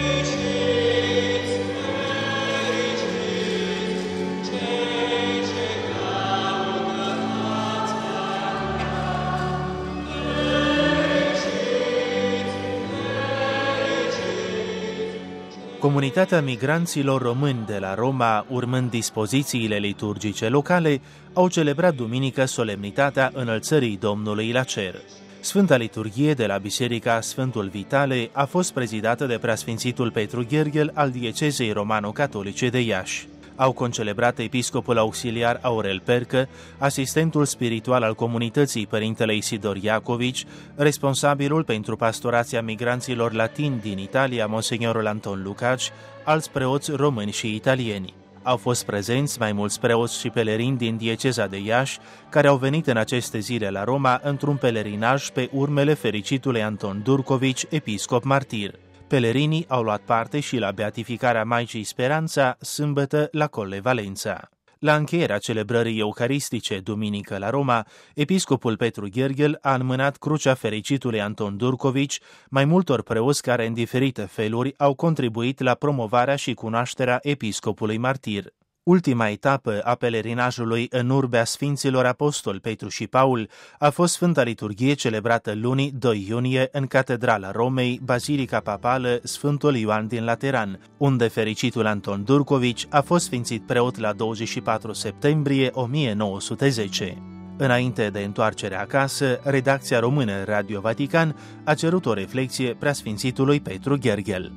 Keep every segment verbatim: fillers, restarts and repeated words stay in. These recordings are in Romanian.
Comunitatea migranților români de la Roma, urmând dispozițiile liturgice locale, au celebrat duminică solemnitatea înălțării Domnului la cer. Sfânta liturghie de la Biserica Sfântul Vitale a fost prezidată de preasfințitul Petru Gherghel al diecezei romano-catolice de Iași. Au concelebrat episcopul auxiliar Aurel Percă, asistentul spiritual al comunității Părintele Isidor Iacovici, responsabilul pentru pastorația migranților latini din Italia, Monsignorul Anton Lucaci, alți preoți români și italieni. Au fost prezenți mai mulți preoți și pelerini din dieceza de Iași, care au venit în aceste zile la Roma într-un pelerinaj pe urmele fericitului Anton Durcovici, episcop martir. Pelerinii au luat parte și la beatificarea Maicii Speranța, sâmbătă la Colle Valența. La încheierea celebrării eucaristice, duminică la Roma, episcopul Petru Gherghel a înmânat crucea fericitului Anton Durcovici, mai multor preoți care în diferite feluri au contribuit la promovarea și cunoașterea episcopului martir. Ultima etapă a pelerinajului în urbea Sfinților Apostoli Petru și Paul a fost Sfânta Liturghie celebrată luni doi iunie în Catedrala Romei, Bazilica Papală Sfântul Ioan din Lateran, unde fericitul Anton Durcovici a fost sfințit preot la douăzeci și patru septembrie o mie nouă sute zece. Înainte de întoarcerea acasă, redacția română Radio Vatican a cerut o reflexie preasfințitului Petru Gherghel.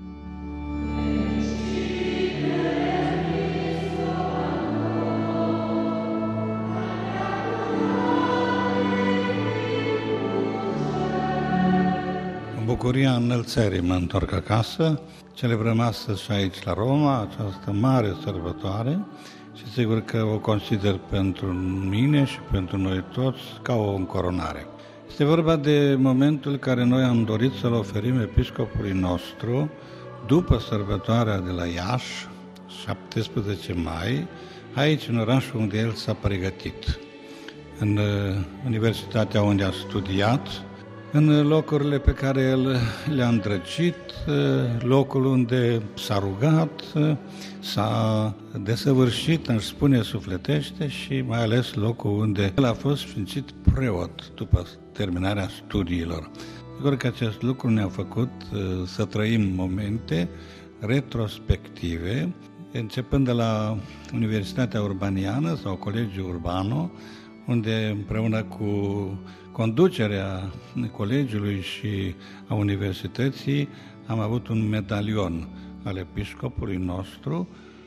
Bucuria înălțării mă întorc acasă, celebrăm astăzi și aici la Roma această mare sărbătoare și sigur că o consider pentru mine și pentru noi toți ca o încoronare. Este vorba de momentul care noi am dorit să-l oferim episcopului nostru după sărbătoarea de la Iași, șaptesprezece mai, aici în orașul unde el s-a pregătit, în universitatea unde a studiat, în locurile pe care el le-a îndrăgit, locul unde s-a rugat, s-a desăvârșit, își spune sufletește, și mai ales locul unde el a fost sfințit preot după terminarea studiilor. Sigur că acest lucru ne-a făcut să trăim momente retrospective, începând de la Universitatea Urbaniană sau Colegiul Urbano, unde împreună cu conducerea colegiului și a universității am avut un medalion al episcopului nostru,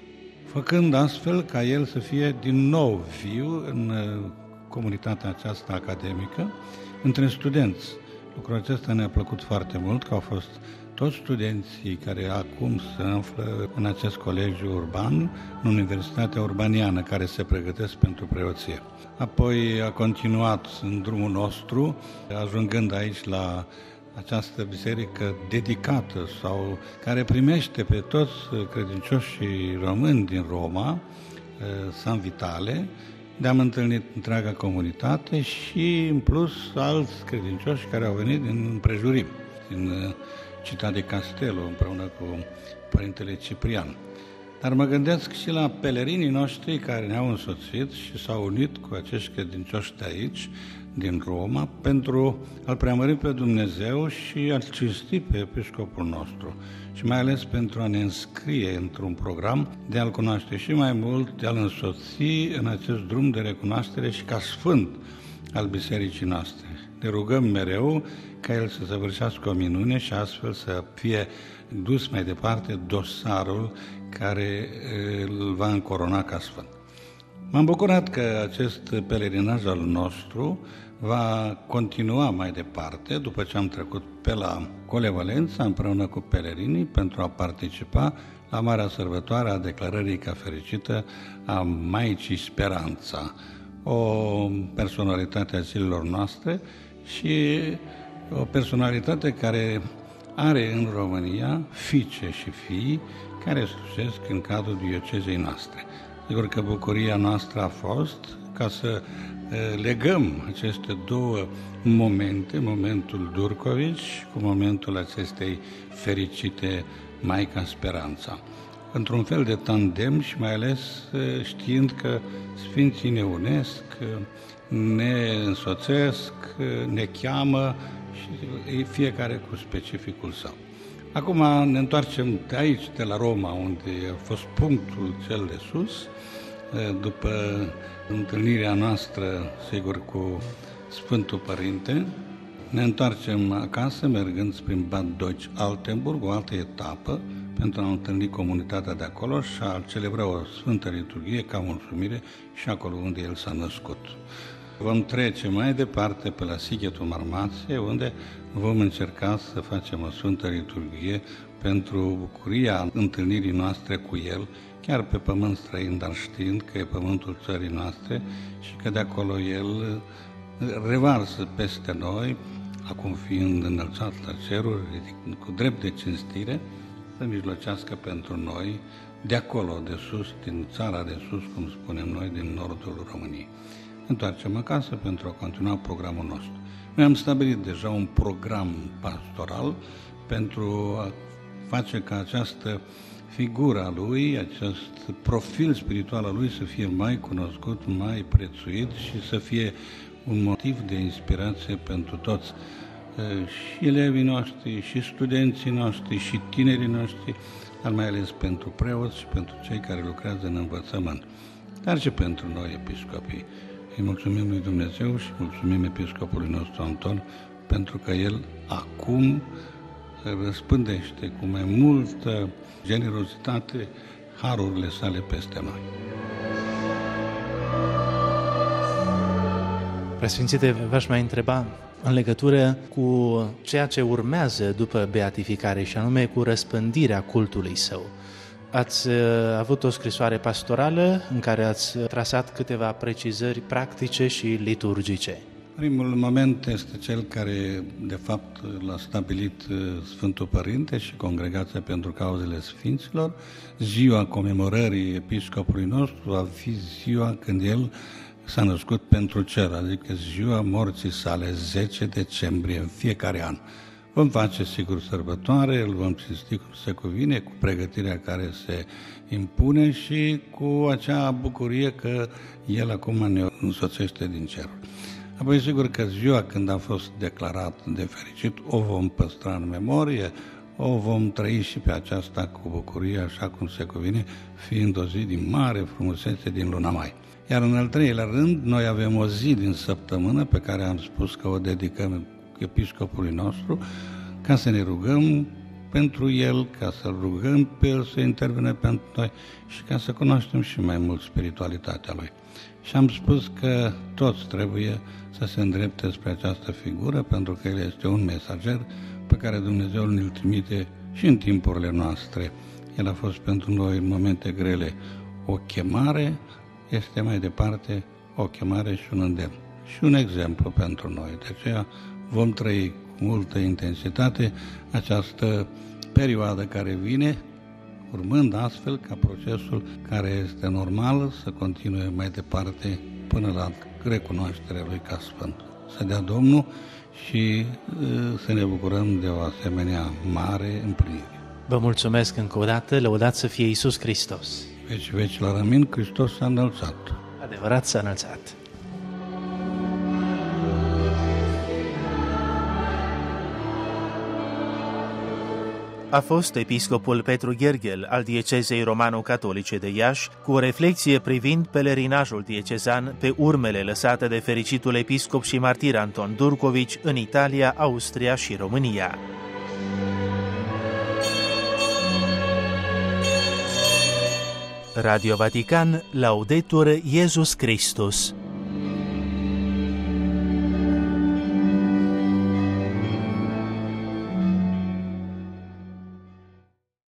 făcând astfel ca el să fie din nou viu în comunitatea aceasta academică, între studenți. Lucrul acesta ne-a plăcut foarte mult, că au fost toți studenții care acum se află în acest colegiu urban, în Universitatea Urbaniană, care se pregătesc pentru preoție. Apoi a continuat în drumul nostru, ajungând aici la această biserică dedicată sau care primește pe toți credincioșii români din Roma, San Vitale. Ne-am întâlnit întreaga comunitate și, în plus, alți credincioși care au venit din împrejurim, din Città di Castello, împreună cu Părintele Ciprian. Dar mă gândesc și la pelerinii noștri care ne-au însoțit și s-au unit cu acești credincioși de aici, din Roma, pentru a-L preamări pe Dumnezeu și a-L cinsti pe episcopul nostru și mai ales pentru a ne înscrie într-un program de a-L cunoaște și mai mult, de a-L însoți în acest drum de recunoaștere și ca sfânt al bisericii noastre. Ne rugăm mereu ca El să săvârșească o minune și astfel să fie dus mai departe dosarul care îl va încorona ca sfânt. M-am bucurat că acest pelerinaj al nostru va continua mai departe, după ce am trecut pe la Colle Valența împreună cu pelerinii pentru a participa la marea sărbătoare a declarării ca fericită a Maicii Speranța, o personalitate a zilelor noastre și o personalitate care are în România fiice și fii care slujesc în cadrul diecezei noastre. Sigur că bucuria noastră a fost ca să legăm aceste două momente, momentul Durcovici cu momentul acestei fericite Maica Speranța. Într-un fel de tandem și mai ales știind că Sfinții ne unesc, ne însoțesc, ne cheamă și fiecare cu specificul său. Acum ne întoarcem de aici, de la Roma, unde a fost punctul cel de sus, după întâlnirea noastră, sigur, cu Sfântul Părinte. Ne întoarcem acasă, mergând prin Bad Deutsch-Altenburg, o altă etapă, pentru a întâlni comunitatea de acolo și a celebra o Sfântă Liturghie ca mulțumire și acolo unde El s-a născut. Vom trece mai departe pe la Sighetul Marmației, unde vom încerca să facem o Sfântă Liturghie pentru bucuria întâlnirii noastre cu El, chiar pe pământ străin, dar știind că e pământul țării noastre și că de acolo El revarsă peste noi, acum fiind înălțat la ceruri, cu drept de cinstire, să mijlocească pentru noi, de acolo, de sus, din țara de sus, cum spunem noi, din nordul României. Întoarcem acasă pentru a continua programul nostru. Noi am stabilit deja un program pastoral pentru a face ca această figura Lui, acest profil spiritual al Lui să fie mai cunoscut, mai prețuit și să fie un motiv de inspirație pentru toți, și elevii noștri, și studenții noștri, și tinerii noștri, dar mai ales pentru preoți și pentru cei care lucrează în învățământ, dar și pentru noi, episcopii. Îi mulțumim lui Dumnezeu și mulțumim episcopului nostru Anton, pentru că el acum răspândește cu mai multă generozitate harurile sale peste noi. Preasfințite, v-aș mai întreba în legătură cu ceea ce urmează după beatificare și anume cu răspândirea cultului său. Ați avut o scrisoare pastorală în care ați trasat câteva precizări practice și liturgice. Primul moment este cel care, de fapt, l-a stabilit Sfântul Părinte și Congregația pentru Cauzele Sfinților. Ziua comemorării episcopului nostru va fi ziua când el s-a născut pentru cer, adică ziua morții sale, zece decembrie, în fiecare an. Vom face, sigur, sărbătoare, îl vom cinsti cum se cuvine, cu pregătirea care se impune și cu acea bucurie că El acum ne însoțește din cerul. Apoi, sigur că ziua când a fost declarat de fericit, o vom păstra în memorie, o vom trăi și pe aceasta cu bucurie, așa cum se cuvine, fiind o zi din mare frumusețe din luna mai. Iar în al treilea rând, noi avem o zi din săptămână pe care am spus că o dedicăm episcopului nostru, ca să ne rugăm pentru el, ca să rugăm pe el să intervină pentru noi și ca să cunoaștem și mai mult spiritualitatea lui. Și am spus că toți trebuie să se îndrepte spre această figură, pentru că el este un mesager pe care Dumnezeu ne-l trimite și în timpurile noastre. El a fost pentru noi în momente grele o chemare, este mai departe o chemare și un îndemn și un exemplu pentru noi. De aceea vom trăi cu multă intensitate această perioadă care vine, urmând astfel ca procesul care este normal să continue mai departe până la recunoașterea lui ca Sfânt. Să dea Domnul și să ne bucurăm de o asemenea mare împlinire. Vă mulțumesc încă o dată, lăudați să fie Iisus Hristos. Veci veci la rămin, Hristos s-a înălțat. Adevărat s-a înălțat. A fost episcopul Petru Gherghel al diecezei romano-catolice de Iași, cu o reflexie privind pelerinajul diecezan pe urmele lăsate de fericitul episcop și martir Anton Durcovici în Italia, Austria și România. Radio Vatican, Laudetur Iesus Christus.